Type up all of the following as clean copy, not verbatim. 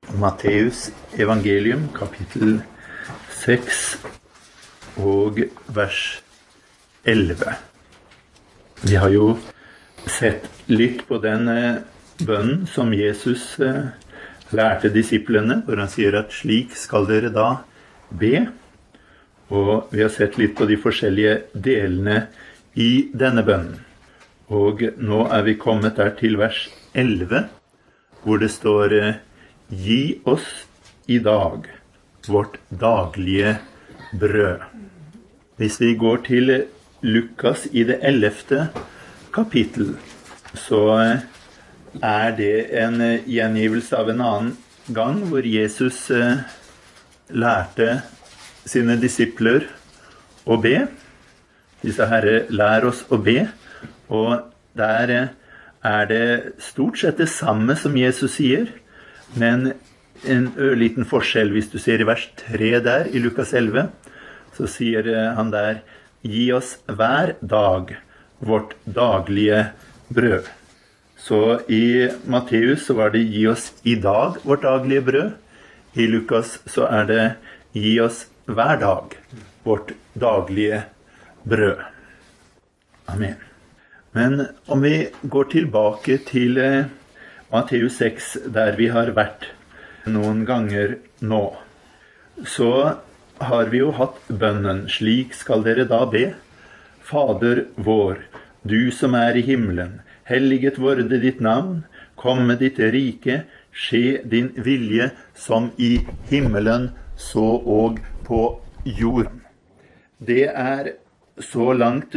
Matteus evangelium, kapittel 6 og vers 11. Vi har jo sett litt på den bønnen som Jesus lærte disiplene, hvor han sier at slik skal dere da be. Og vi har sett litt på de forskjellige delene i denne bønnen. Og nå er vi kommet der til vers 11, hvor det står «Gi oss i dag vårt daglige brød». Hvis vi går til Lukas i det 11. kapittel, så er det en gjengivelse av en annen gang, hvor Jesus lærte sine disipler å be. Disse herre lær oss å be, og der er det stort sett det samme som Jesus sier, men en ørliten forskjell. Hvis du ser i vers 3 der i Lukas 11, så sier han der, «Gi oss hver dag vårt daglige brød». Så i Matteus så var det «Gi oss i dag vårt daglige brød». I Lukas så er det «Gi oss hver dag vårt daglige brød». Amen. Men om vi går tilbake til Matteus 6, der vi har vært noen ganger nå, så har vi jo hatt bønnen, «Slik skal dere da be, Fader vår, du som er i himmelen, helliget vorde ditt navn, komme ditt rike, skje din vilje som i himmelen, så og på jorden». Det er så langt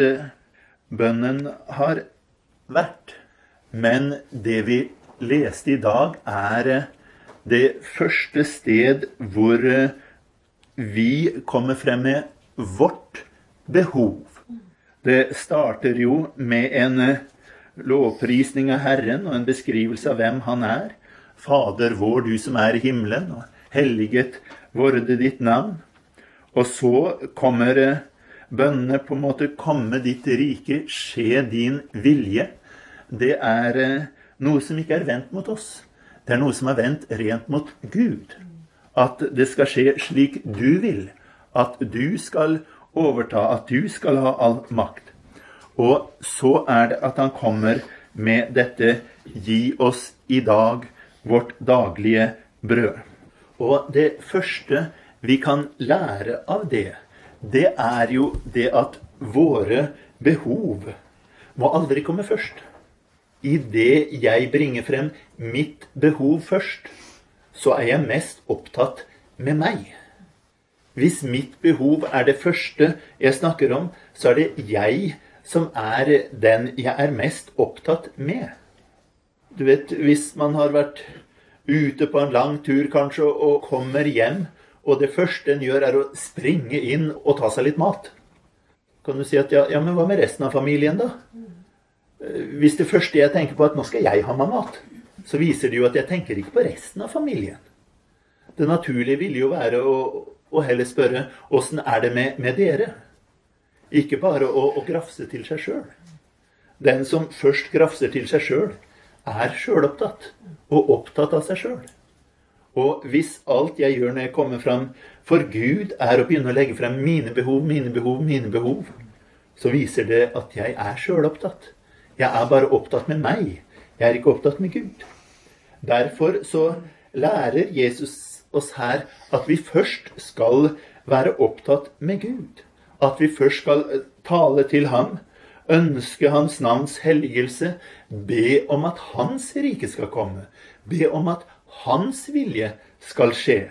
bønnen har vært. Men det vi leste i dag er det første sted hvor vi kommer frem med vårt behov. Det starter jo med en lovprisning av Herren og en beskrivelse av hvem han er. Fader vår, du som er i himmelen, og helliget vorde ditt navn. Og så kommer bønnene på en måte, komme ditt rike, skje din vilje. Det er noe som ikke er vendt mot oss. Det er noe som er vendt rent mot Gud. At det skal skje slik du vil. At du skal overta, at du skal ha all makt. Og så er det at han kommer med dette, «Gi oss i dag vårt daglige brød». Og det første vi kan lære av det, det er jo det at våre behov må aldri komme først. I det jeg bringer frem mitt behov først, så er jeg mest opptatt med meg. Hvis mitt behov er det første jeg snakker om, så er det jeg som er den jeg er mest opptatt med. Du vet, hvis man har vært ute på en lang tur kanskje, og kommer hjem, og det første en gjør er å springe inn og ta seg litt mat. Kan du si at, ja, men hva med resten av familien da? Hvis det første jeg tenker på at nå skal jeg ha meg mat, så viser det jo at jeg tenker ikke på resten av familien. Det naturlige ville jo være å heller spørre, hvordan er det med dere? Ikke bare å grafse til seg selv. Den som først grafser til seg selv, er selvopptatt, og opptatt av seg selv. Og hvis alt jeg gjør når jeg kommer frem for Gud er å begynne å legge frem mine behov, så viser det at jeg er selvopptatt. Jeg er bare opptatt med meg. Jeg er ikke opptatt med Gud. Derfor så lærer Jesus oss her at vi først skal være opptatt med Gud. At vi først skal tale til ham, ønske hans navns helligelse, be om at hans rike skal komme, be om at hans vilje skal skje,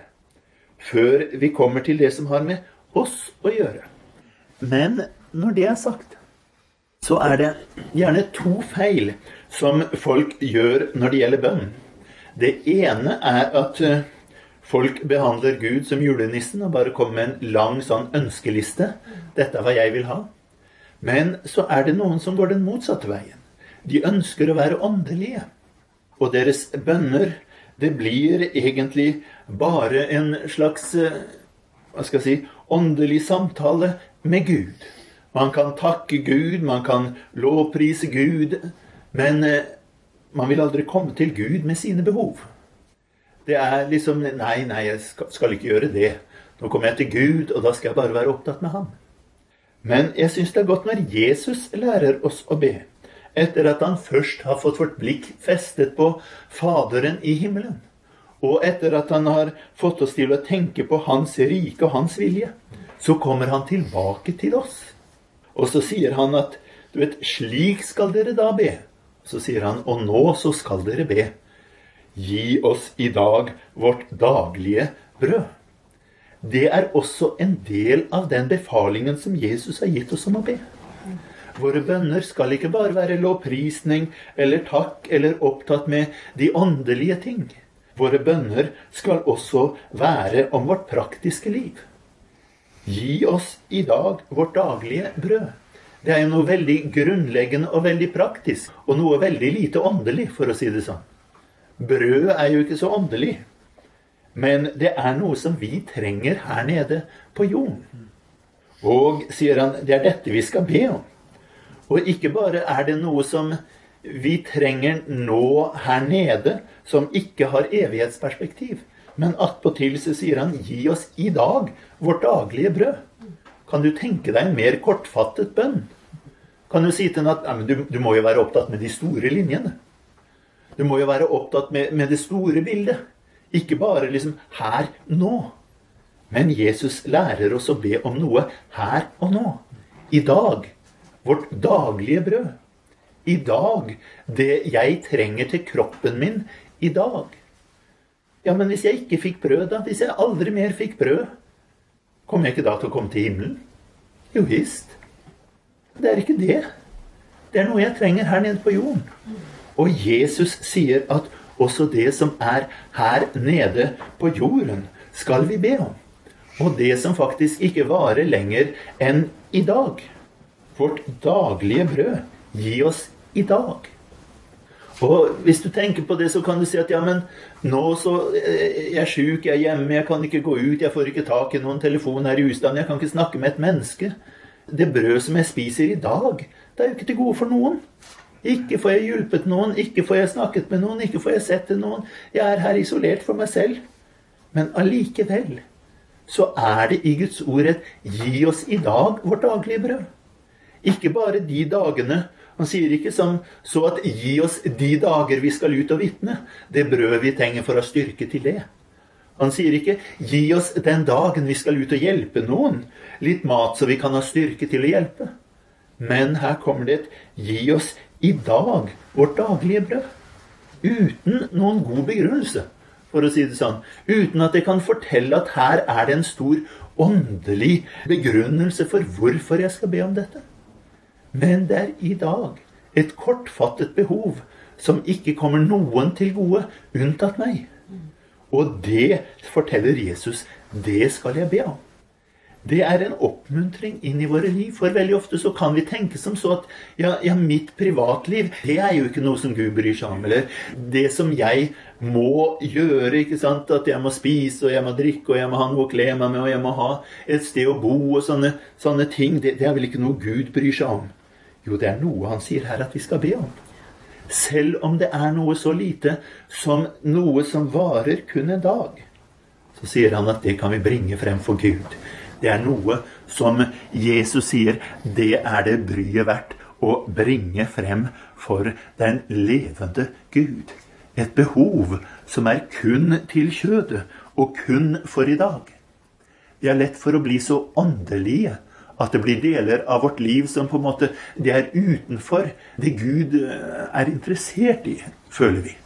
før vi kommer til det som har med oss å gjøre. Men når det er sagt, så er det gjerne to feil som folk gjør når det gjelder bønn. Det ene er at folk behandler Gud som julenissen og bare kommer med en lang sånn ønskeliste. Dette er hva jeg vil ha. Men så er det noen som går den motsatte veien. De ønsker å være åndelige. Og deres bønner, det blir egentlig bare en slags, åndelig samtale med Gud. Man kan takke Gud, man kan lovprise Gud, men man vil aldri komme til Gud med sine behov. Det liksom, nei, jeg skal ikke gjøre det. Nå kommer jeg til Gud, og da skal jeg bare være opptatt med ham. Men jeg synes det godt når Jesus lærer oss å be, etter at han først har fått vårt blikk festet på Faderen i himmelen, og etter at han har fått oss til å tenke på hans rike og hans vilje, så kommer han tilbake til oss. Og så sier han at, du vet, slik skal dere da be. Så sier han, og nå så skal dere be. Gi oss i dag vårt daglige brød. Det også en del av den befalingen som Jesus har gitt oss om å be. Våre bønner skal ikke bare være lovprisning eller takk eller opptatt med de åndelige ting. Våre bønner skal også være om vårt praktiske liv. Gi oss i dag vårt daglige brød. Det jo noe veldig grunnleggende og veldig praktisk, og noe veldig lite åndelig, for å si det sånn. Brød jo ikke så åndelig, men det noe som vi trenger her nede på jorden. Og, sier han, det dette vi skal be om. Og ikke bare det noe som vi trenger nå her nede, som ikke har evighetsperspektiv, men attpåtil så sier han, gi oss i dag vårt daglige brød. Kan du tenke deg en mer kortfattet bønn? Kan du si til henne at du må jo være opptatt med de store linjene. Du må jo være opptatt med det store bildet. Ikke bare liksom her, nå. Men Jesus lærer oss å be om noe her og nå. I dag. Vårt daglige brød. I dag. Det jeg trenger til kroppen min i dag. Ja, men hvis jeg ikke fikk brød da, hvis jeg aldri mer fikk brød, kommer jeg ikke da til å komme til himmelen? Jo visst. Det ikke det. Det noe jeg trenger her nede på jorden. Og Jesus sier at også det som her nede på jorden skal vi be om. Og det som faktisk ikke varer lenger enn i dag. Vårt daglige brød. Gi oss i dag. Og hvis du tenker på det, så kan du si at ja, men nå så jeg syk, jeg hjemme, jeg kan ikke gå ut, jeg får ikke tak i noen telefon her i husstanden, jeg kan ikke snakke med et menneske. Det brød som jeg spiser i dag, det jo ikke til gode for noen. Ikke får jeg hjulpet noen, ikke får jeg snakket med noen, ikke får jeg sett til noen. Jeg her isolert for meg selv. Men allikevel, så det i Guds ord gi oss i dag vårt daglige brød. Ikke bare de dagene. Han sier ikke som så at gi oss de dager vi skal ut og vitne. Det brød vi trenger for å styrke til det. Han sier ikke gi oss den dagen vi skal ut og hjelpe noen. Litt mat så vi kan ha styrke til å hjelpe. Men her kommer det gi oss i dag vårt daglige brød. Uten noen god begrunnelse, for å si det sånn. Uten at jeg kan fortelle at her det en stor åndelig begrunnelse for hvorfor jeg skal be om dette. Men det i dag et kortfattet behov som ikke kommer noen til gode, unntatt meg. Og det forteller Jesus, det skal jeg be om. Det en oppmuntring inn i våre liv, for veldig ofte så kan vi tenke som så at ja, mitt privatliv, det jo ikke noe som Gud bryr seg om, eller det som jeg må gjøre, ikke sant, at jeg må spise, og jeg må drikke, og jeg må ha noe å kle meg med, og jeg må ha et sted å bo, og sånne ting, det vel ikke noe Gud bryr seg om. Jo, det noe han sier her at vi skal be om. Selv om det noe så lite som noe som varer kun en dag, så sier han at det kan vi bringe frem for Gud. Det noe som Jesus sier, det det bryet verdt å bringe frem for den levende Gud. Et behov som kun til kjødet og kun for i dag. Det lett for å bli så åndelige at det blir deler av vårt liv som på en måte det utenfor det Gud interessert i, føler vi.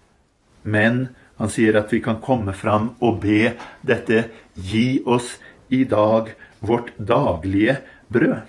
Men han sier at vi kan komme fram og be dette, gi oss i dag vårt daglige brød.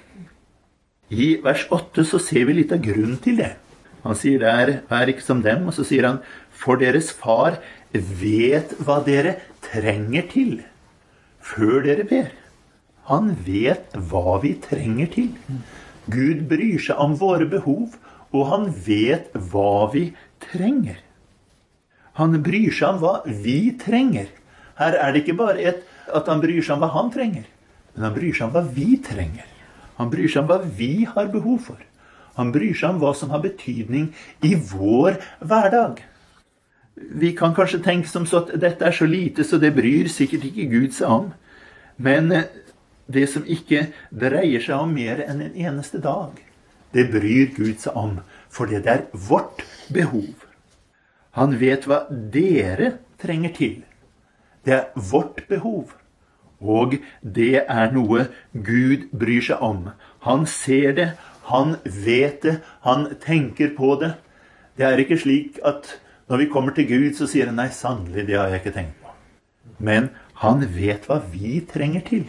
I vers 8 så ser vi litt av grunnen til det. Han sier vær ikke som dem, og så sier han, for deres far vet hva dere trenger til, før dere ber. Han vet hva vi trenger til. Gud bryr seg om våre behov, og han vet hva vi trenger. Han bryr seg om hva vi trenger. Her det ikke bare at han bryr seg om hva han trenger, men han bryr seg om hva vi trenger. Han bryr seg om hva vi har behov for. Han bryr seg om hva som har betydning i vår hverdag. Vi kan kanskje tenke som så at dette så lite, så det bryr sikkert ikke Gud seg om. Men det som ikke dreier seg om mer enn en eneste dag, det bryr Gud seg om, fordi det vårt behov. Han vet hva dere trenger til. Det vårt behov. Og det noe Gud bryr seg om. Han ser det, han vet det, han tenker på det. Det ikke slik at når vi kommer til Gud, så sier han, nei, sannelig, det har jeg ikke tenkt på. Men han vet hva vi trenger til.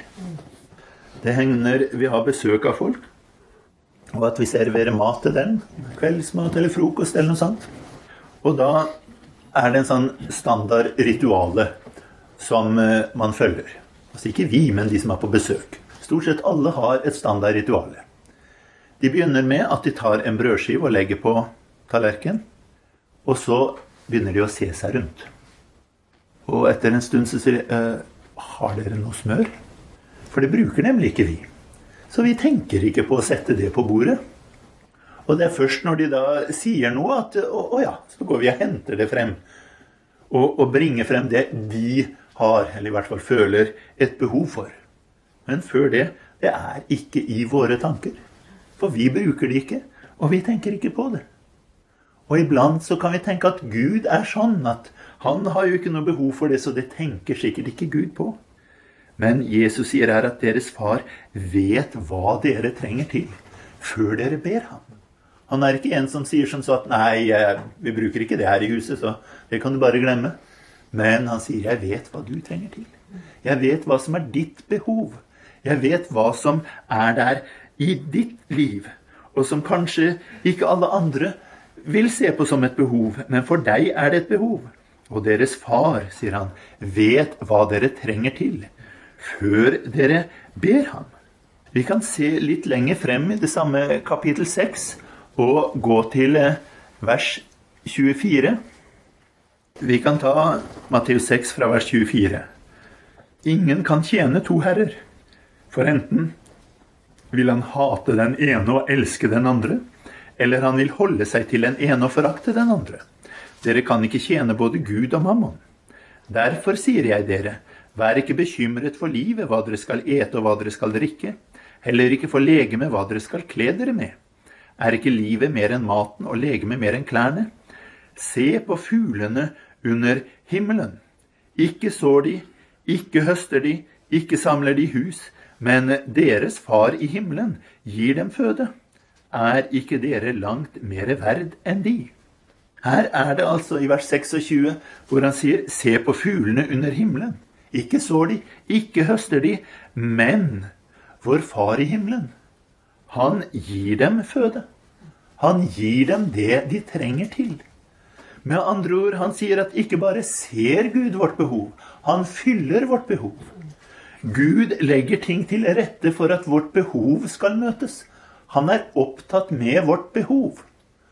Det hender vi har besøk av folk, og at vi serverer mat til dem, kveldsmat eller frokost eller noe sånt. Og da det en sånn standard rituale som man følger. Altså ikke vi, men de som på besøk. Stort sett alle har et standard rituale. De begynner med at de tar en brødskive og legger på tallerken, og så begynner de å se seg rundt. Og etter en stund så sier de, har dere noe smør? For det bruker nemlig ikke vi. Så vi tenker ikke på å sette det på bordet. Og det først når de da sier noe at, ja, så går vi og henter det frem. Og bringer frem det de har, eller i hvert fall føler et behov for. Men før det ikke i våre tanker. For vi bruker det ikke, og vi tenker ikke på det. Og iblant så kan vi tenke at Gud sånn, at han har jo ikke noe behov for det, så det tenker sikkert ikke Gud på. Men Jesus sier her at deres far vet hva dere trenger til, før dere ber ham. Han ikke en som sier som så at, nei, vi bruker ikke det her i huset, så det kan du bare glemme. Men han sier, jeg vet hva du trenger til. Jeg vet hva som ditt behov. Jeg vet hva som der i ditt liv, og som kanskje ikke alle andre vil se på som et behov, men for deg det et behov. Og deres far, sier han, vet hva dere trenger til, før dere ber ham. Vi kan se litt lenger frem i det samme kapittel 6, og gå til vers 24. Vi kan ta Matteus 6 fra vers 24. Ingen kan tjene to herrer, for enten vil han hate den ene og elske den andre, eller han vil holde seg til den ene og forakte den andre. Dere kan ikke tjene både Gud og mammon. Derfor sier jeg dere, vær ikke bekymret for livet, hva dere skal ete og hva dere skal drikke, heller ikke for legeme, hva dere skal kle dere med. Ikke livet mer enn maten og legeme mer enn klærne? Se på fuglene under himmelen. Ikke sår de, ikke høster de, ikke samler de hus, men deres far i himmelen gir dem føde. Ikke dere langt mer verd enn de? Her det altså i vers 26, hvor han sier, se på fuglene under himmelen. Ikke sår de, ikke høster de, men vår far i himmelen, han gir dem føde. Han gir dem det de trenger til. Med andre ord, han sier at ikke bare ser Gud vårt behov, han fyller vårt behov. Gud legger ting til rette for at vårt behov skal møtes. Han opptatt med vårt behov.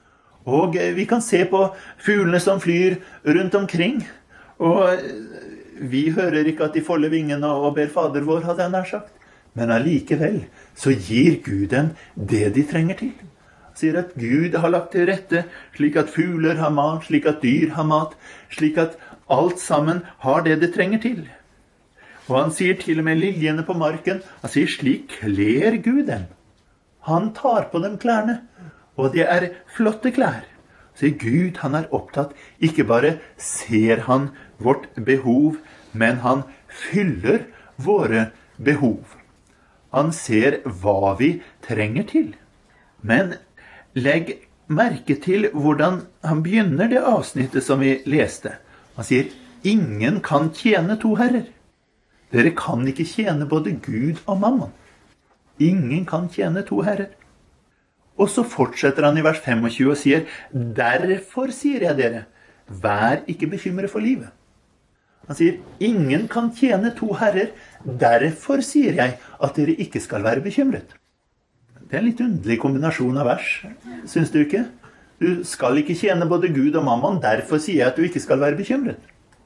Og vi kan se på fuglene som flyr rundt omkring, og vi hører ikke at de folder vingene og ber Fader vår, hadde han sagt. Men allikevel så gir Gud dem det de trenger til. Han sier at Gud har lagt til rette slik at fugler har mat, slik at dyr har mat, slik at alt sammen har det de trenger til. Og han sier til og med liljene på marken, han sier slik kler Gud dem. Han tar på dem klærne, og det flotte klær. Så Gud, han opptatt, ikke bare ser han vårt behov, men han fyller våre behov. Han ser hva vi trenger til. Men legg merke til hvordan han begynner det avsnittet som vi leste. Han sier, ingen kan tjene to herrer. Dere kan ikke tjene både Gud og mammon. Ingen kan tjene to herrer. Og så fortsetter han i vers 25 og sier, derfor sier jeg dere, vær ikke bekymret for livet. Han sier, ingen kan tjene to herrer, derfor sier jeg at dere ikke skal være bekymret. Det en litt underlig kombinasjon av vers, synes du ikke? Du skal ikke tjene både Gud og mammon, derfor sier jeg at du ikke skal være bekymret.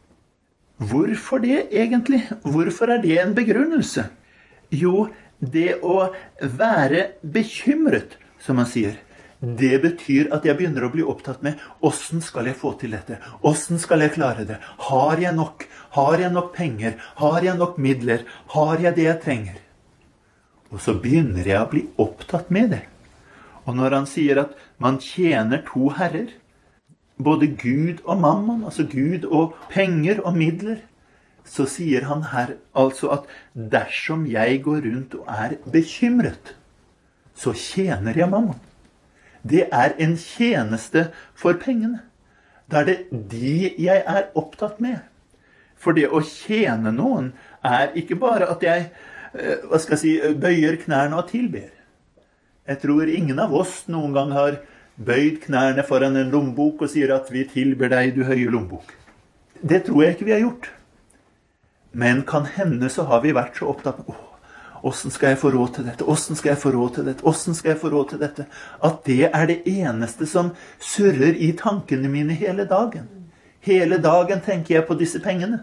Hvorfor det egentlig? Hvorfor det en begrunnelse? Jo, det å være bekymret, som han sier, Det betyr at jeg begynner å bli opptatt med hvordan skal jeg få til dette? Hvordan skal jeg klare det? Har jeg nok? Har jeg nok penger? Har jeg nok midler? Har jeg det jeg trenger? Og så begynner jeg å bli opptatt med det. Og når han sier at man tjener to herrer, både Gud og mammon, altså Gud og penger og midler, så sier han her altså at dersom jeg går rundt og er bekymret, så tjener jeg mammon. Det er en tjeneste for pengene. Da er det de jeg er opptatt med. For det å tjene noen er ikke bare at jeg, bøyer knærne og tilber. Jeg tror ingen av oss noen gang har bøyd knærne foran en lommebok og sier at vi tilber deg, du høye lommebok. Det tror jeg ikke vi har gjort. Men kan hende så har vi vært så opptatt med, hvordan skal jeg få råd til dette? Hvordan skal jeg få råd til dette? Hvordan skal jeg få råd til dette? At det er det eneste som surrer i tankene mine hele dagen. Hele dagen tenker jeg på disse pengene.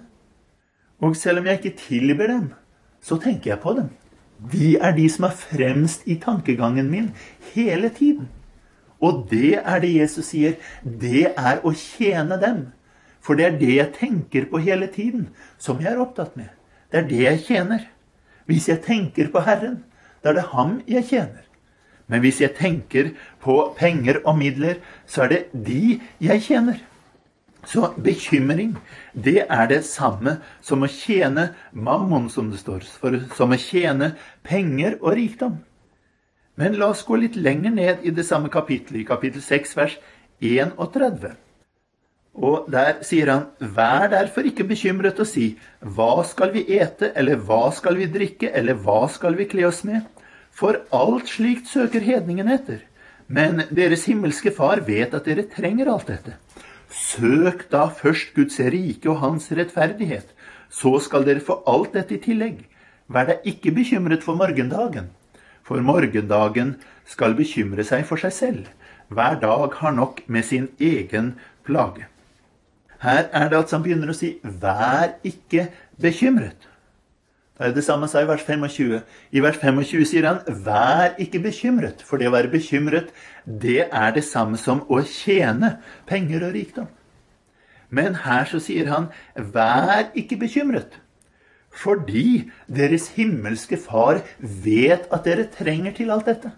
Og selv om jeg ikke tilber dem, så tenker jeg på dem. De er de som er fremst i tankegangen min hele tiden. Og det er det Jesus sier, det er å tjene dem. For det er det jeg tenker på hele tiden, som jeg er opptatt med. Det er det jeg tjener. Hvis jeg tenker på Herren, da er det ham jeg tjener. Men hvis jeg tenker på penger og midler, så er det de jeg tjener. Så bekymring, det er det samme som å tjene mammon, som det står, som å tjene penger og rikdom. Men la oss gå litt lenger ned i det samme kapittelet, i kapittel 6, vers 31. Og der sier han, vær derfor ikke bekymret og si, hva skal vi ete, eller hva skal vi drikke, eller hva skal vi kle oss med? For alt slikt søker hedningen etter. Men deres himmelske far vet at dere trenger alt dette. Søk da først Guds rike og hans rettferdighet, så skal dere få alt dette i tillegg. Vær da ikke bekymret for morgendagen, for morgendagen skal bekymre seg for seg selv. Hver dag har nok med sin egen plage. Her er det altså han begynner å si, vær ikke bekymret. Det er det samme sa i vers 25. I vers 25 sier han, vær ikke bekymret, for det å være bekymret, det er det samme som å tjene penger og rikdom. Men her så sier han, vær ikke bekymret, fordi deres himmelske far vet at dere trenger til alt dette.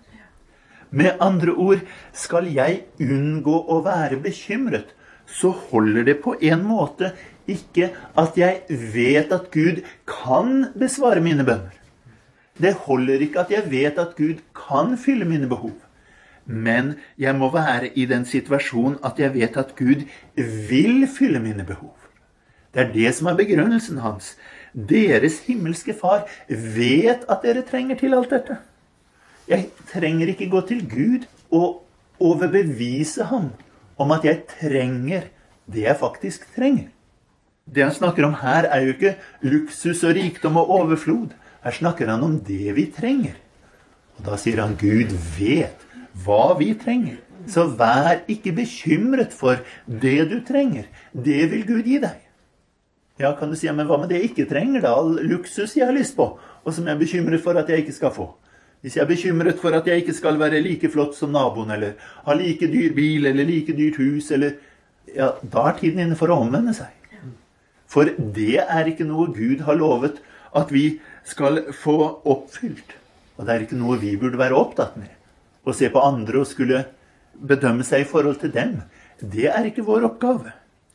Med andre ord, skal jeg unngå å være bekymret, så holder det på en måte ikke at jeg vet at Gud kan besvare mine bønner. Det holder ikke at jeg vet at Gud kan fylle mine behov. Men jeg må være i den situasjonen at jeg vet at Gud vil fylle mine behov. Det er det som er begrunnelsen hans. Deres himmelske far vet at dere trenger til alt dette. Jeg trenger ikke gå til Gud og overbevise ham om at jeg trenger det jeg faktisk trenger. Det han snakker om her er jo ikke luksus og rikdom og overflod. Her snakker han om det vi trenger. Og da sier han, Gud vet hva vi trenger. Så vær ikke bekymret for det du trenger. Det vil Gud gi deg. Ja, kan du si, men hva med det jeg ikke trenger da? All luksus jeg har lyst på, og som jeg er bekymret for at jeg ikke skal få. Hvis jeg er bekymret for at jeg ikke skal være like flott som naboen, eller ha like dyr bil, eller like dyrt hus, eller, ja, da er tiden inne for å omvende seg. For det er ikke noe Gud har lovet at vi skal få oppfylt. Og det er ikke noe vi burde være opptatt med. Å se på andre og skulle bedømme seg i forhold til dem, det er ikke vår oppgave.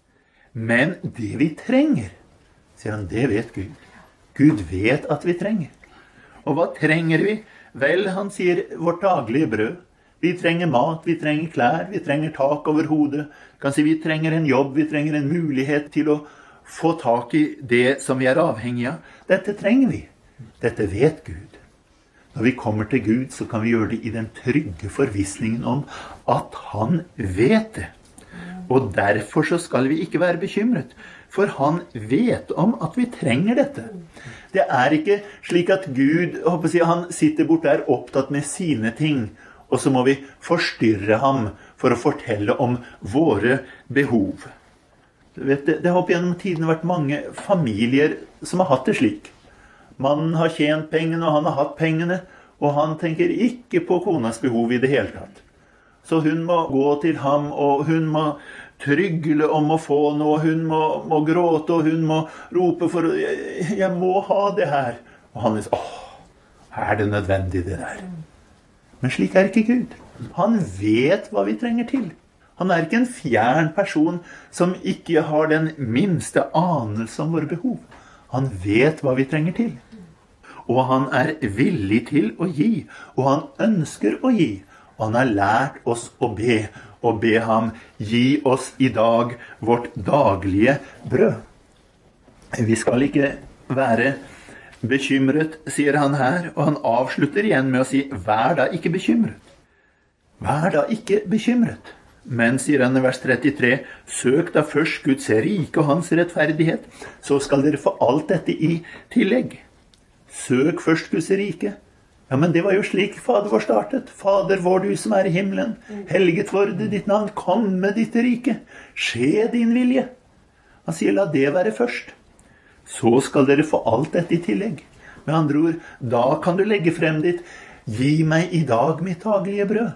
Men det vi trenger, sier han, det vet Gud. Gud vet at vi trenger. Og hva trenger vi? Vel, han sier vårt daglige brød. Vi trenger mat, vi trenger klær, vi trenger tak over hodet. Kan si vi trenger en jobb, vi trenger en mulighet til å få tak i det som vi er avhengig av. Dette trenger vi. Dette vet Gud. Når vi kommer til Gud, så kan vi gjøre det i den trygge forvissningen om at han vet det. Og derfor så skal vi ikke være bekymret, for han vet om at vi trenger dette. Det er ikke slik at Gud, han sitter bort der opptatt med sine ting, og så må vi forstyrre ham for å fortelle om våre behov. Du vet, det har opp gjennom tiden vært mange familier som har hatt det slik. Mannen har tjent pengene, og han har hatt pengene, og han tenker ikke på konas behov i det hele tatt. så hun må gå til ham, og hun må trygle om å få noe, hun må gråte, og hun må rope for, jeg må ha det her. Og han sier, er det nødvendig det der? Men slik er ikke Gud. Han vet hva vi trenger til. Han er ikke en fjern person som ikke har den minste anelse om våre behov. Han vet hva vi trenger til. Og han er villig til å gi, og han ønsker å gi. Og han har lært oss å be, og be ham gi oss i dag vårt daglige brød. Vi skal ikke være bekymret, sier han her, og han avslutter igjen med å si, vær da ikke bekymret. Vær da ikke bekymret. Men, sier han i vers 33, søk da først Guds rike og hans rettferdighet, så skal dere få alt dette i tillegg. Søk først Guds rike. Ja, men det var jo slik Fader vår startet. Fader vår, du som er i himmelen, helget vorde ditt navn, kom med ditt rike, skje din vilje. Han sier, la det være først. Så skal dere få alt dette i tillegg. Med andre ord, da kan du legge frem ditt, gi meg i dag mitt daglige brød.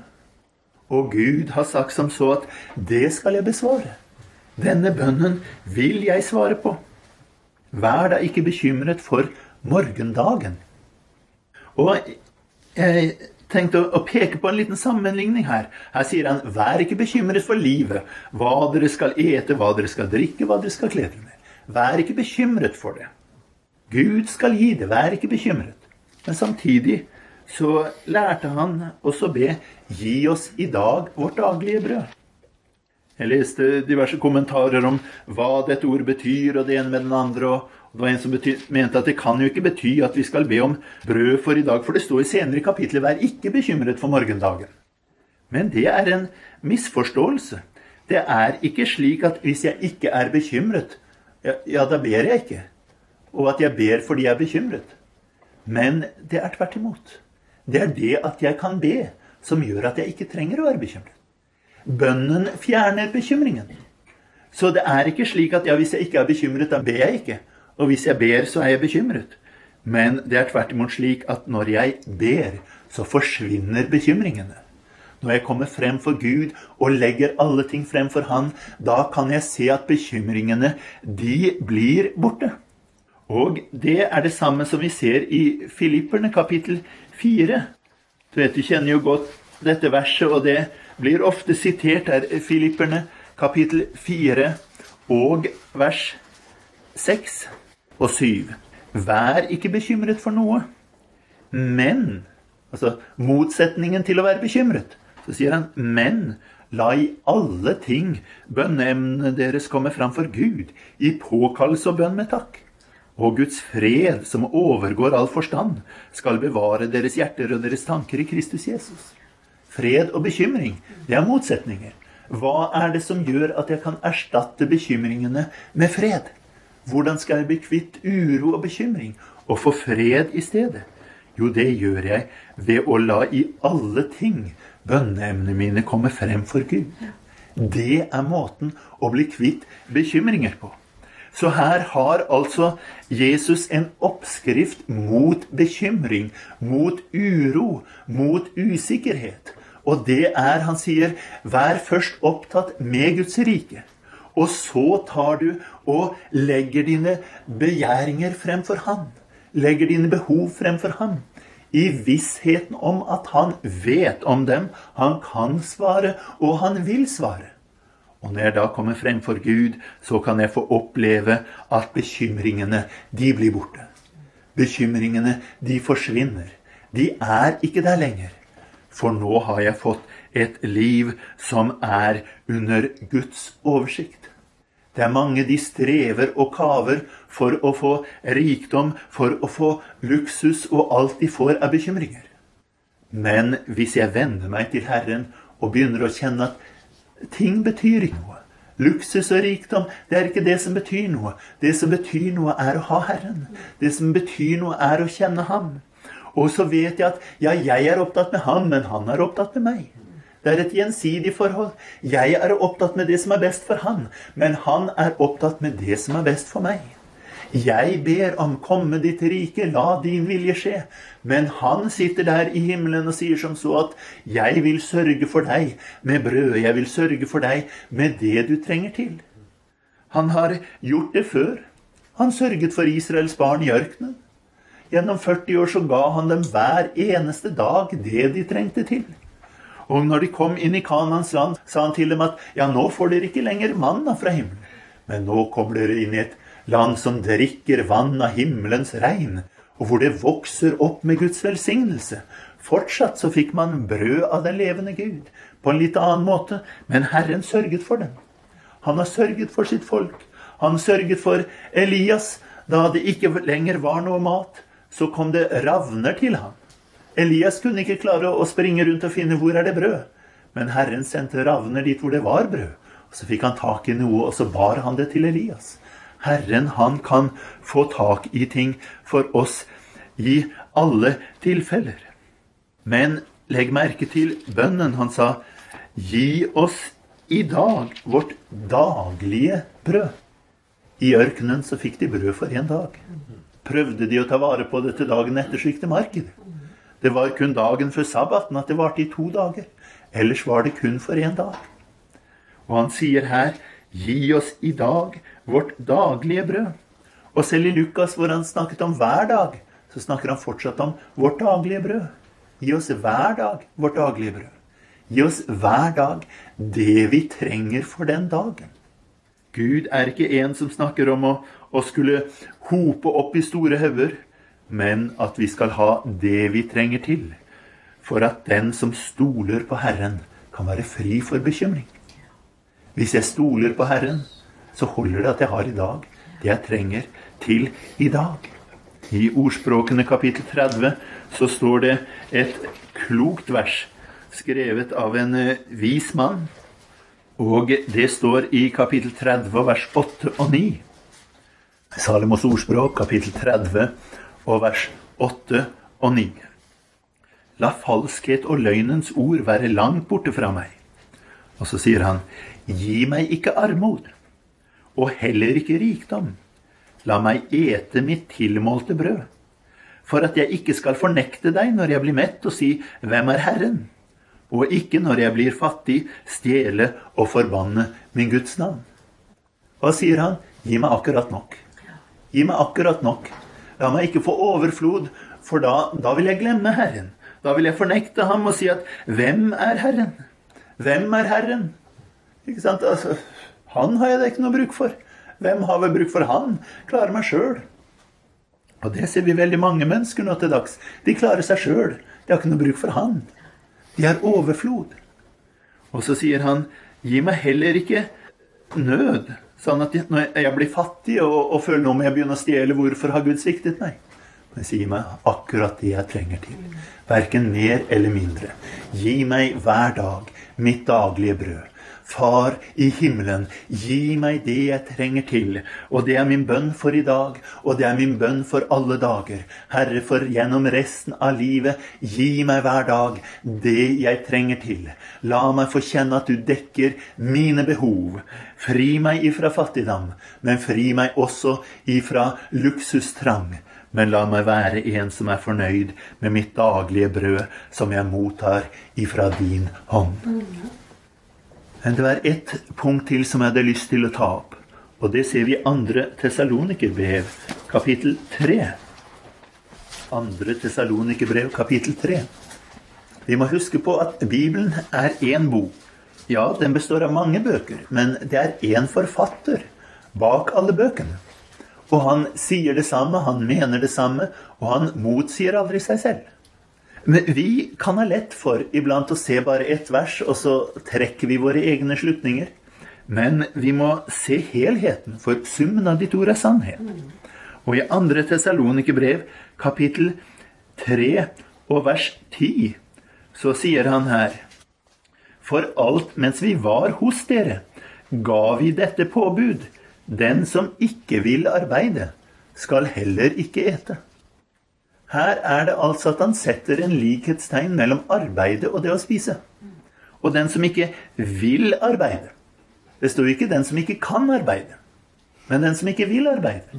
Og Gud har sagt som så at det skal jeg besvare. Denne bønnen vil jeg svare på. Vær da ikke bekymret for morgendagen. Og jeg tenkte å peke på en liten sammenligning her. Her sier han, vær ikke bekymret for livet, hva dere skal ete, hva dere skal drikke, hva dere skal kle dere med. Vær ikke bekymret for det. Gud skal gi det, vær ikke bekymret. Men samtidig så lærte han også be, gi oss i dag vårt daglige brød. Jeg leste diverse kommentarer om hva dette ord betyr, og det ene med den andre, og det var en som mente at det kan jo ikke bety at vi skal be om brød for i dag, for det står i senere kapitlet, vær ikke bekymret for morgendagen. Men det er en misforståelse. Det er ikke slik at hvis jeg ikke er bekymret, ja, da ber jeg ikke. Og at jeg ber fordi jeg er bekymret. Men det er tvert imot. Det er det at jeg kan be, som gjør at jeg ikke trenger å være bekymret. Bønnen fjerner bekymringen. Så det er ikke slik at hvis jeg ikke er bekymret, da ber jeg ikke. Og hvis jeg ber, så er jeg bekymret. Men det er tvert imot slik at når jeg ber, så forsvinner bekymringene. Når jeg kommer frem for Gud og legger alle ting frem for Han, da kan jeg se at bekymringene, de blir borte. Og det er det samme som vi ser i Filipperne kapittel 4. Du kjenner jo godt dette verset, og det blir ofte sitert her, Filipperne kapittel 4 og vers 6 og 7. Vær ikke bekymret for noe, men, altså motsetningen til å være bekymret, så sier han, men la i alle ting bønneemnene deres komme fram for Gud, i påkallelse og bønn med takk. Og Guds fred, som overgår all forstand, skal bevare deres hjerter og deres tanker i Kristus Jesus. Fred og bekymring, det er motsetninger. Hva er det som gjør at jeg kan erstatte bekymringene med fred? Hvordan skal jeg bli kvitt uro og bekymring, og få fred i stedet? Jo, det gjør jeg ved å la i alle ting bønneemnene mine komme frem for Gud. Det er måten å bli kvitt bekymringer på. Så her har altså Jesus en oppskrift mot bekymring, mot uro, mot usikkerhet. Og det er, han sier, vær først opptatt med Guds rike. Og så tar du og legger dine begjæringer frem for Han. Legger dine behov frem for Han. I vissheten om at Han vet om dem, Han kan svare, og Han vil svare. Og når jeg da kommer frem for Gud, så kan jeg få oppleve at bekymringene, de blir borte. Bekymringene, de forsvinner. De er ikke der lenger. For nå har jeg fått et liv som er under Guds oversikt. Det er mange de strever og kaver for å få rikdom, for å få luksus, og alt de får er bekymringer. Men hvis jeg vender meg til Herren og begynner å kjenne at ting betyr ikke noe. Luksus og rikdom, det er ikke det som betyr noe. Det som betyr noe er å ha Herren. Det som betyr noe er å kjenne Ham. Og så vet jeg at, ja, jeg er opptatt med Han, men Han er opptatt med meg. Det er et gjensidig forhold. Jeg er opptatt med det som er best for Han, men Han er opptatt med det som er best for meg. jeg ber om komme ditt rike, la din vilje skje. Men han sitter der i himmelen og sier som så at jeg vil sørge for deg med brød, jeg vil sørge for deg med det du trenger til. Han har gjort det før. Han sørget for Israels barn i ørkenen. Gjennom 40 år så ga han dem hver eneste dag det de trengte til. Og når de kom inn i Kanans land, sa han til dem at ja, nå får dere ikke lenger manna fra himmelen, men nå kommer dere inn i et land som drikker vann av himmelens regn, og hvor det vokser opp med Guds velsignelse. Fortsatt så fikk man brød av den levende Gud, på en litt annen måte, men Herren sørget for dem. Han har sørget for sitt folk. Han sørget for Elias. Da det ikke lenger var noe mat, så kom det ravner til ham. Elias kunne ikke klare å springe rundt og finne hvor er det brød. Men Herren sendte ravner dit hvor det var brød. Og så fikk han tak i noe, og så bar han det til Elias. Herren, han kan få tak i ting for oss i alle tilfeller. Men legg merke til bønnen. Han sa, gi oss i dag vårt daglige brød. I ørkenen så fikk de brød for en dag. Prøvde de å ta vare på det til dagen etter, så gikk det marked. Det var kun dagen før sabbaten at det varte i 2 dager. Ellers var det kun for en dag. Og han sier her, gi oss i dag vårt daglige brød. Og selv i Lukas, hvor han snakket om hver dag, så snakker han fortsatt om vårt daglige brød. Gi oss hver dag vårt daglige brød. Gi oss hver dag det vi trenger for den dagen. Gud er ikke en som snakker om å skulle hope opp i store hauger, men at vi skal ha det vi trenger til, for at den som stoler på Herren kan være fri for bekymring. Hvis jeg stoler på Herren, så holder det at jeg har i dag det jeg trenger til i dag. I Ordspråkene kapittel 30 så står det et klokt vers skrevet av en vis mann, og det står i kapittel 30 vers 8 og 9. Salomos ordspråk kapittel 30 og vers 8 og 9. La falskhet og løgnens ord være langt borte fra meg. Og så sier han, gi meg ikke armod, og heller ikke rikdom. La meg ete mitt tilmålte brød, for at jeg ikke skal fornekte deg når jeg blir mett og si, hvem er Herren? Og ikke når jeg blir fattig, stjele og forbanne min Guds navn. Hva sier han? Gi meg akkurat nok. Gi meg akkurat nok. La meg ikke få overflod, for da vil jeg glemme Herren. Da vil jeg fornekte ham og si at, hvem er Herren? Hvem er Herren? Ikke sant? Altså, han har jeg det ikke noe bruk for. Hvem har vi bruk for han? Klarer meg selv. Og det ser vi veldig mange mennesker nå til dags. De klarer seg selv. De har ikke noe bruk for han. De har overflod. Og så sier han, gi meg heller ikke nød, sånn at når jeg blir fattig og føler noe om jeg begynner å stjele, hvorfor har Gud sviktet meg? Men gi meg akkurat det jeg trenger til. Hverken mer eller mindre. Gi meg hver dag mitt daglige brød. Far i himmelen, gi meg det jeg trenger til, og det er min bønn for i dag, og det er min bønn for alle dager. Herre, for gjennom resten av livet, gi meg hver dag det jeg trenger til. La meg få kjenne at du dekker mine behov. Fri meg ifra fattigdom, men fri meg også ifra luksustrang. Men la meg være en som er fornøyd med mitt daglige brød, som jeg mottar ifra din hånd. Men det var ett punkt til som jeg hadde lyst til å ta opp, og det ser vi i 2. Tessalonikerbrev, kapittel 3. 2. Tessalonikerbrev, kapittel 3. Vi må huske på at Bibelen er en bok. Ja, den består av mange bøker, men det er en forfatter bak alle bøkene. Og han sier det samme, han mener det samme, og han motsier aldri seg selv. Men vi kan ha lett for iblant å se bare ett vers, og så trekker vi våre egne slutninger. Men vi må se helheten, for summen av ditt ord er sannhet. Og i 2. Tessalonikerbrev, kapittel 3 og vers 10, så sier han her, for alt mens vi var hos dere, ga vi dette påbud, den som ikke vil arbeide, skal heller ikke ete. Her er det altså at han setter en likhetstegn mellom arbeide og det å spise. Og den som ikke vil arbeide. Det står ikke den som ikke kan arbeide, men den som ikke vil arbeide.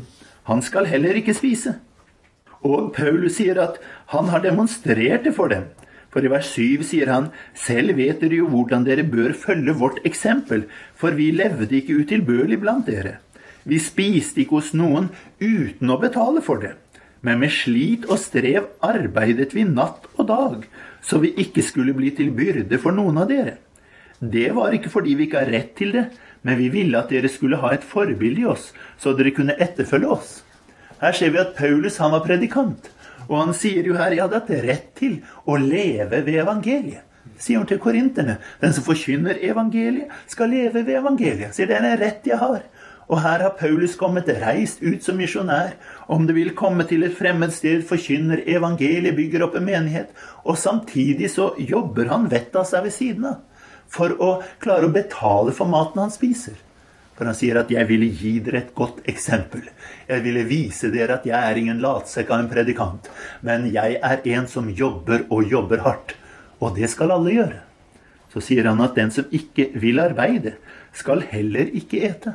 han skal heller ikke spise. Og Paulus sier at han har demonstrert det for dem. For i vers 7 sier han, selv vet dere jo hvordan dere bør følge vårt eksempel, for vi levde ikke utilbørlig blant dere. Vi spiste ikke hos noen uten å betale for det, men med slit og strev arbeidet vi natt og dag, så vi ikke skulle bli til byrde for noen av dere. Det var ikke fordi vi ikke har rett til det, men vi ville at dere skulle ha et forbilde i oss, så dere kunne etterfølge oss. Her ser vi at Paulus, han var predikant, og han sier jo her, jeg hadde hatt rett til å leve ved evangeliet. Sier han til korinterne, den som forkynner evangeliet, skal leve ved evangeliet. Sier det er en rett jeg har. Og her har Paulus kommet reist ut som misjonær, om det vil komme til et fremmed sted, forkynner evangeliet, bygger opp en menighet, og samtidig så jobber han vettet av seg ved siden av, for å klare å betale for maten han spiser. For han sier at jeg ville gi dere et godt eksempel. Jeg ville vise dere at jeg er ingen latsekk av en predikant, men jeg er en som jobber og jobber hardt, og det skal alle gjøre. Så sier han at den som ikke vil arbeide, skal heller ikke ete.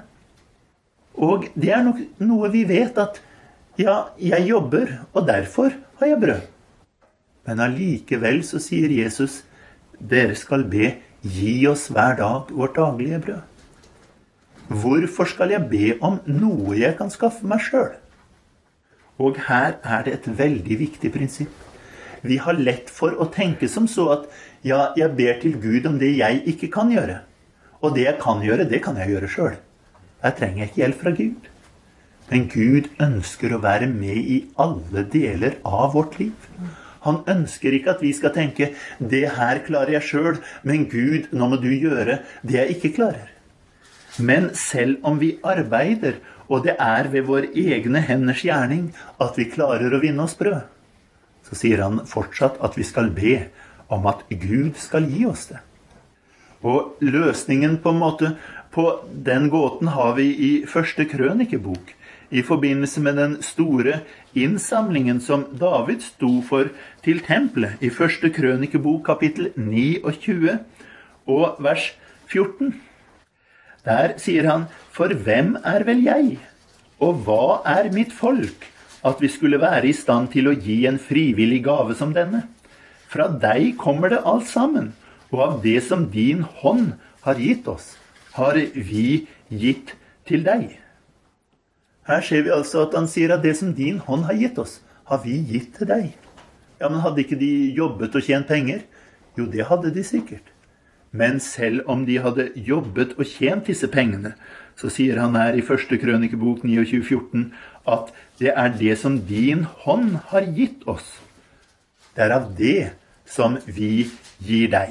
Og det er nok noe vi vet at, ja, jeg jobber, og derfor har jeg brød. Men allikevel så sier Jesus, dere skal be, gi oss hver dag vårt daglige brød. Hvorfor skal jeg be om noe jeg kan skaffe meg selv? Og her er det et veldig viktig prinsipp. Vi har lett for å tenke som så at, ja, jeg ber til Gud om det jeg ikke kan gjøre. Og det jeg kan gjøre, det kan jeg gjøre selv. Jeg trenger ikke hjelp fra Gud. Men Gud ønsker å være med i alle deler av vårt liv. Han ønsker ikke at vi skal tenke, det her klarer jeg selv, men Gud, nå må du gjøre det jeg ikke klarer. Men selv om vi arbeider, og det er ved vår egne henders gjerning at vi klarer å vinne oss brød, så sier han fortsatt at vi skal be om at Gud skal gi oss det. Og løsningen på en måte på den gåten har vi i første krønikebok, i forbindelse med den store innsamlingen som David sto for til tempelet, i første krønikebok kapittel 29 og vers 14. Der sier han, for hvem er vel jeg, og hva er mitt folk, at vi skulle være i stand til å gi en frivillig gave som denne? Fra deg kommer det alt sammen, og av det som din hånd har gitt oss, har vi gitt til deg. Her ser vi altså at han sier at det som din hånd har gitt oss, har vi gitt til deg. Ja, men hadde ikke de jobbet og tjent penger? Jo, det hadde de sikkert. Men selv om de hadde jobbet og tjent disse pengene, så sier han her i første krønikebok 29:14 at det er det som din hånd har gitt oss. Det er av det som vi gir deg.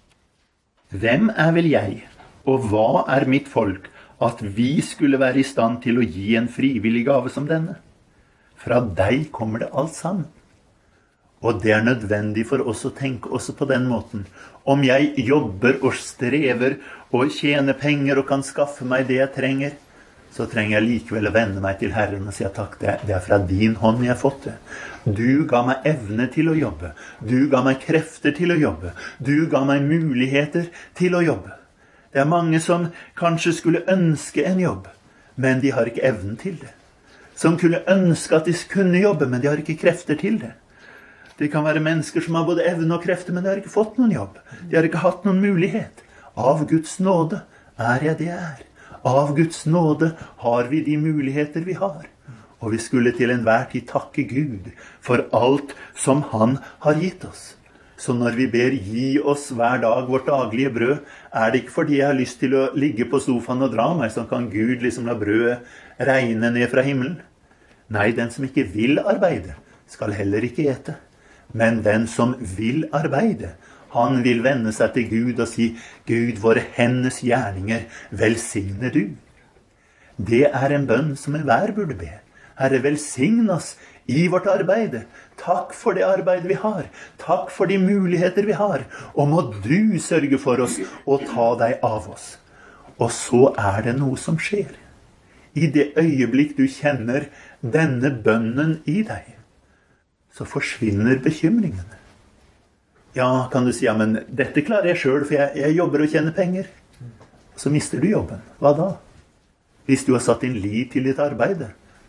Hvem er vel jeg, og hva er mitt folk, at vi skulle være i stand til å gi en frivillig gave som denne? Fra deg kommer det alt sammen. Og det er nødvendig for oss å tenke også på den måten. Om jeg jobber og strever og tjener penger og kan skaffe meg det jeg trenger, så trenger jeg likevel å vende meg til Herren og si at takk, det er fra din hånd jeg har fått det. Du ga meg evne til å jobbe. Du ga meg krefter til å jobbe. Du ga meg muligheter til å jobbe. Det er mange som kanskje skulle ønske en jobb, men de har ikke evnen til det. Som kunne ønske at de kunne jobbe, men de har ikke krefter til det. Det kan være mennesker som har både evne og krefter, men de har ikke fått noen jobb. De har ikke hatt noen mulighet. Av Guds nåde er jeg det jeg er. Av Guds nåde har vi de muligheter vi har. Og vi skulle til enhver tid takke Gud for alt som han har gitt oss. Så når vi ber gi oss hver dag vårt daglige brød, er det ikke fordi jeg har lyst til å ligge på sofaen og dra meg, så kan Gud liksom la brødet regne ned fra himmelen. Nei, den som ikke vil arbeide, skal heller ikke ete. Men den som vil arbeide, han vil vende seg til Gud og si, Gud, våre henders gjerninger, velsigne du. Det er en bønn som enhver burde be. Herre, velsign oss i vårt arbeide. Takk for det arbeidet vi har. Takk for de muligheter vi har. Og må du sørge for oss og ta deg av oss. Og så er det noe som skjer. I det øyeblikk du kjenner denne bønnen i deg, så forsvinner bekymringene. Ja, kan du si, ja, men dette klarer jeg selv, for jeg jobber og tjener penger. Så mister du jobben. Hva da? Hvis du har satt din lit til ditt arbeide,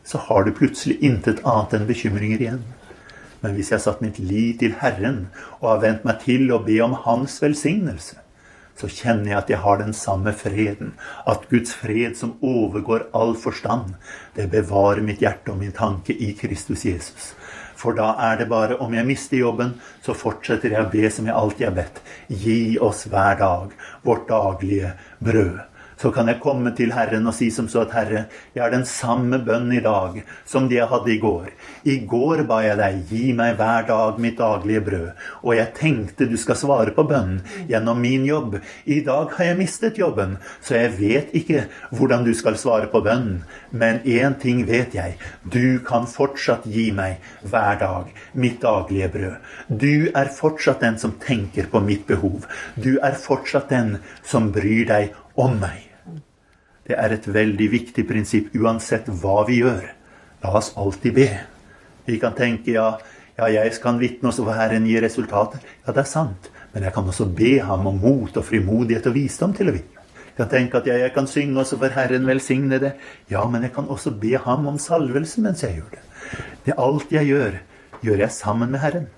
så har du plutselig intet annet enn bekymringer igjen. Men hvis jeg har satt mitt lit til Herren, og har vendt meg til å be om hans velsignelse, så kjenner jeg at jeg har den samme freden, at Guds fred som overgår all forstand, det bevarer mitt hjerte og min tanke i Kristus Jesus. For da det bare, om jeg mister jobben, så fortsetter jeg å be som jeg alltid har bedt. Gi oss hver dag vårt daglige brød. Så kan jeg komme til Herren og si som så at Herre, jeg har den samme bønn i dag som det jeg hadde i går. I går ba jeg deg, gi meg hver dag mitt daglige brød. Og jeg tenkte du skal svare på bønnen gjennom min jobb. I dag har jeg mistet jobben, så jeg vet ikke hvordan du skal svare på bønnen. Men en ting vet jeg, du kan fortsatt gi meg hver dag mitt daglige brød. Du fortsatt den som tenker på mitt behov. Du fortsatt den som bryr deg om meg. Det et veldig viktig prinsipp uansett hva vi gjør. La oss alltid be. Vi kan tenke, ja, jeg kan vitne også for Herren gir resultater. Ja, det sant. Men jeg kan også be ham om mot og frimodighet og visdom til å vitne. Jeg kan tenke at jeg kan synge også for Herren velsigne det. Ja, men jeg kan også be ham om salvelse mens jeg gjør det. Alt jeg gjør jeg sammen med Herren.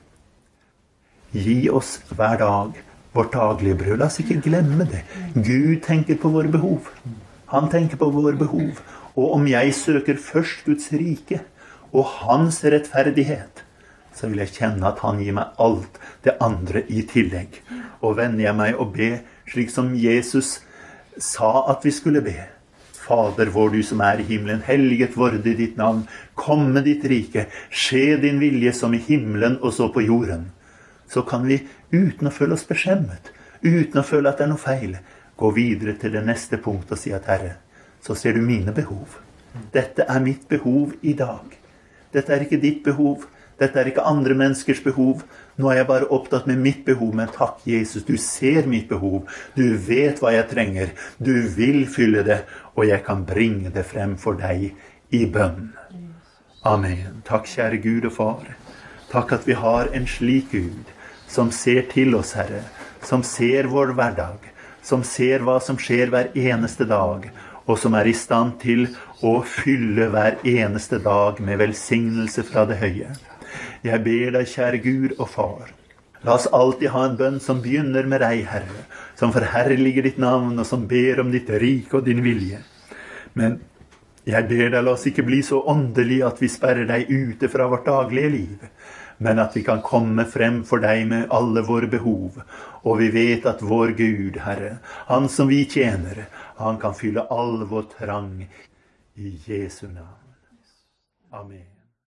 Gi oss hver dag vårt daglige brød. La oss ikke glemme det. Gud tenker på våre behov. Han tenker på våre behov. Og om jeg søker først Guds rike og hans rettferdighet, så vil jeg kjenne at han gir meg alt det andre i tillegg. Og vender jeg meg og be slik som Jesus sa at vi skulle be. Fader vår, du som i himmelen, helliget vorde ditt navn, komme ditt rike, skje din vilje som i himmelen og så på jorden. Så kan vi, uten å føle oss beskjemmet, uten å føle at det noe feil, gå videre til det neste punkt og si at Herre, så ser du mine behov. Dette mitt behov i dag. Dette ikke ditt behov. Dette ikke andre menneskers behov. Nå jeg bare opptatt med mitt behov, men takk Jesus, du ser mitt behov. Du vet hva jeg trenger. Du vil fylle det, og jeg kan bringe det frem for deg i bønn. Amen. Takk kjære Gud og Far. Takk at vi har en slik Gud som ser til oss, Herre, som ser vår hverdag, som ser hva som skjer hver eneste dag, og som i stand til å fylle hver eneste dag med velsignelse fra det høye. Jeg ber deg, kjære Gud og Far, la oss alltid ha en bønn som begynner med deg, Herre, som forherliger ditt navn, og som ber om ditt rike og din vilje. Men jeg ber deg, la oss ikke bli så åndelige at vi sperrer deg ute fra vårt daglige liv, men at vi kan komme frem for deg med alle våre behov. Og vi vet at vår Gud, Herre, han som vi tjener, han kan fylle all vår trang i Jesu navn. Amen.